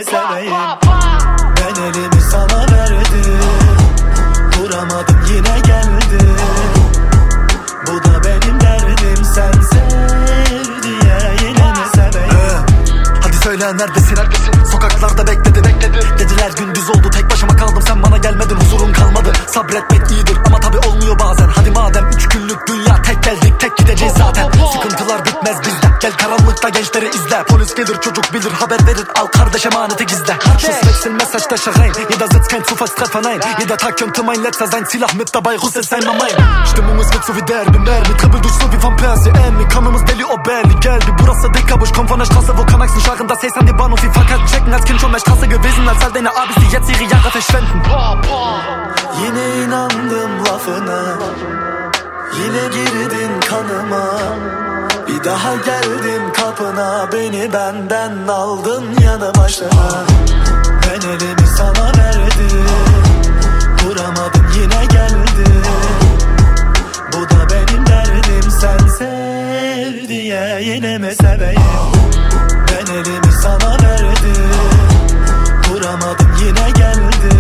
mi seveyim? Ben elimi sana verdim, duramadım yine geldi. Bu da benim derdim, sen sev diye yine mi seveyim? Hadi söyle neredesin? Sokaklarda bekledi. Dediler gündüz oldu, tek başıma kaldım, sen bana gelmedin, huzurum kalmadı. Sabretmek iyidir ama tabi olmuyor bazen. Hadi madem 3 günlük dünya, tek geldik tek gideceğiz zaten. Sıkıntılar bitmez bizde, gel karanlıkta gençleri izle. Polis gelir, çocuk bilir, haber verir, al kardeş emaneti gizle. Schuss wechseln, Messer steche rein, jeder sitzt kein Zufallstreffer, nein. Jeder Tag könnte mein letzter sein, Ziel mit dabei, Russ ist einmal mein. Stimmung ist mit so wie Derby, Mermi, Trippel durch so wie Van Persie, Emmy. Kanımız deli, o belli, geldi. Burası dicker Busch, komm von der Straße, wo Kanaxen scharren, das Ace an die Bahnhof, wie Fahrkarten checken. Als Kind schon mehr Straße gewesen, als all deine Abis, die jetzt ihre Jahre verschwenden. Yine inandım lafına, yine girdin kanıma. Bir daha geldim kapına, beni benden aldın yanı başına. Ben elimi sana verdim, duramadım yine geldi. Bu da benim derdim, sen sev diye yine mi seveyim? Ben elimi sana verdim, duramadım yine geldi.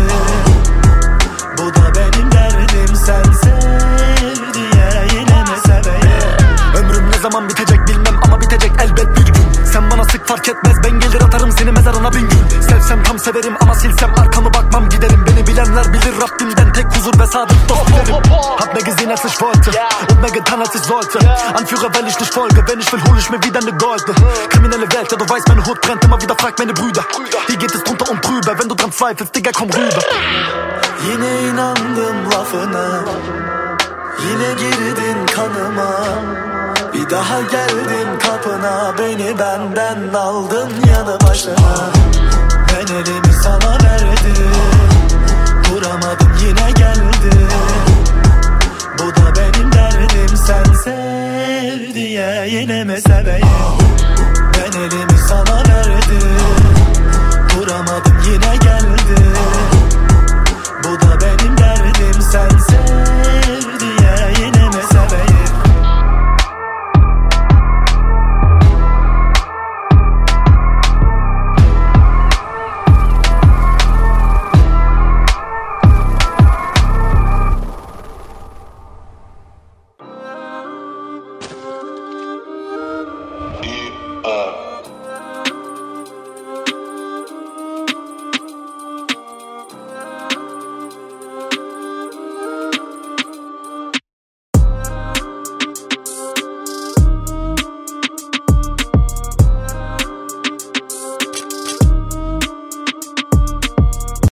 Bu da benim derdim, sen sev diye yine mi seveyim? Ömrüm ne zaman bitecek bilmem ama bitecek elbet bir gün. Sen bana sık fark etmez, ben gelir atarım seni mezarına 1000 gün. Sevsem tam severim ama silsem arkamı bakmam giderim. Beni bilenler bilir, Rabbimden tek huzur ve sadık dost dilerim. Hab mehr gesehen als ich wollte und mehr getan als ich sollte. Anführer weil ich nicht folge, wenn ich will hol ich mir wieder ne Goldene. Kriminelle Welt, ja du weißt meine Hut brennt, immer wieder fragt meine Brüder. Hier geht es drunter und drüber, wenn du dran zweifelst, Digga komm rüber. Yine inandım lafına, yine girdin kanıma. Bir daha geldim kapına, beni benden aldın yanı başına. Ben elimi sana verdim, duramadım yine geldi. Bu da benim derdim, sen sev diye yine mi seveyim? Ben elimi sana verdim, duramadım yine geldi.